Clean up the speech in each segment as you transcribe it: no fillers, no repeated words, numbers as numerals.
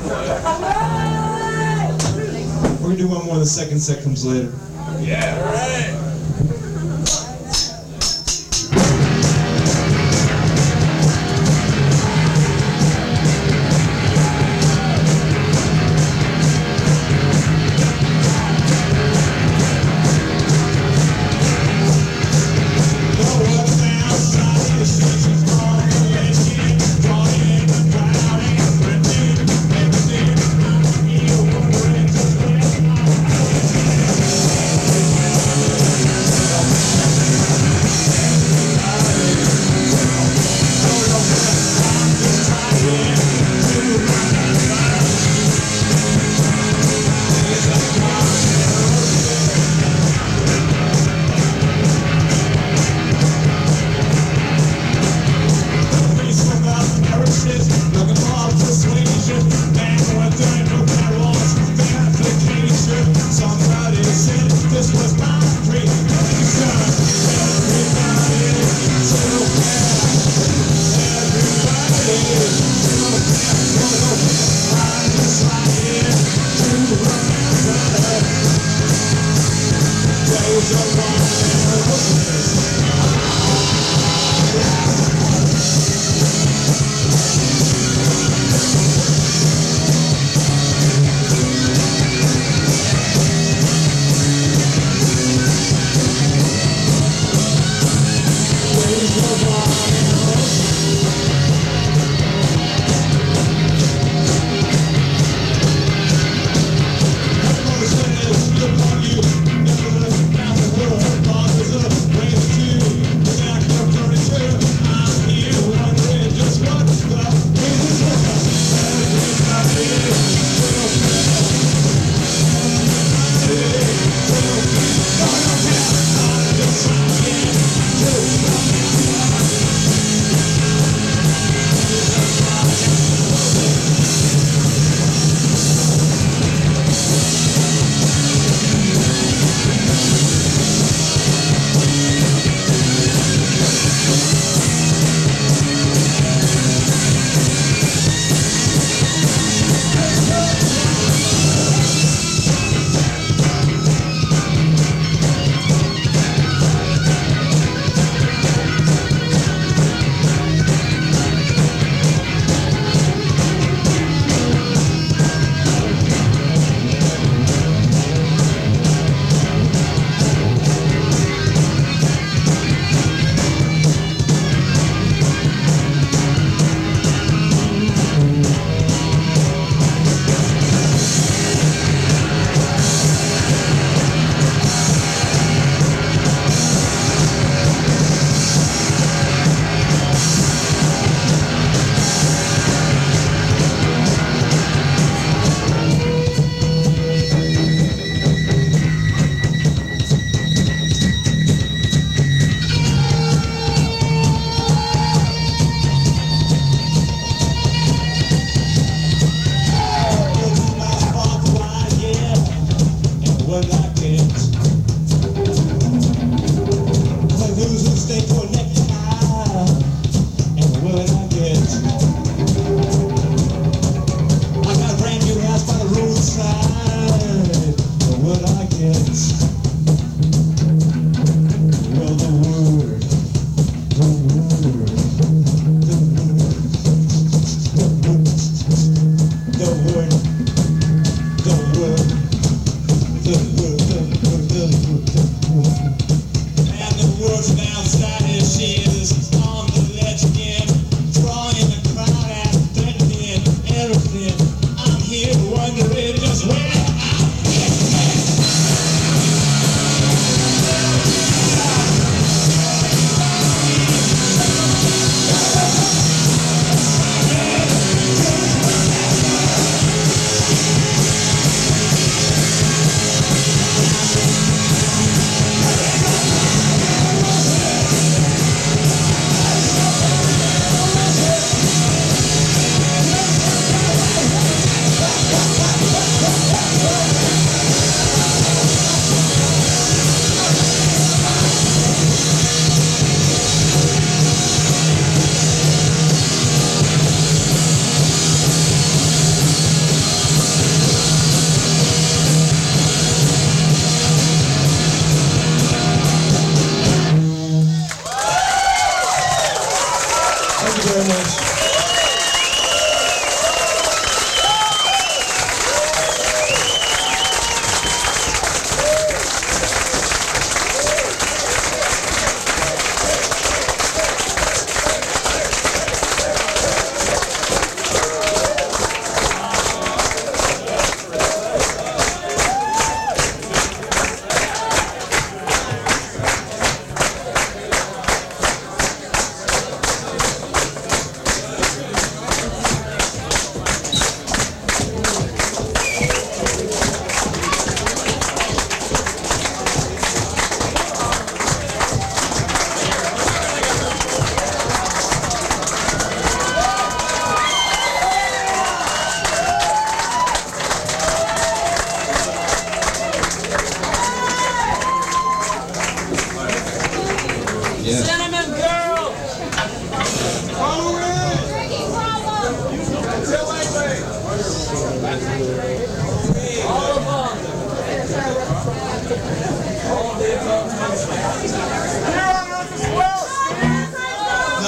We're gonna do one more, the second set comes later. Yeah, right.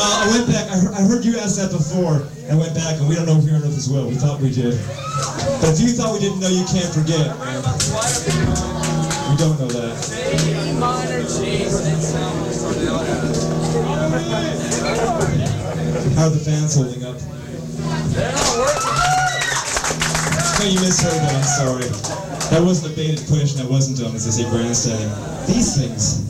I went back. I heard you ask that before. I went back, and we don't know Here on Earth as well. We thought we did. But if you thought we didn't know, you can't forget, man. We don't know that. How are the fans holding up? No, you misheard that. I'm sorry. That wasn't a baited push, and that wasn't, as they say, grandstanding. These things.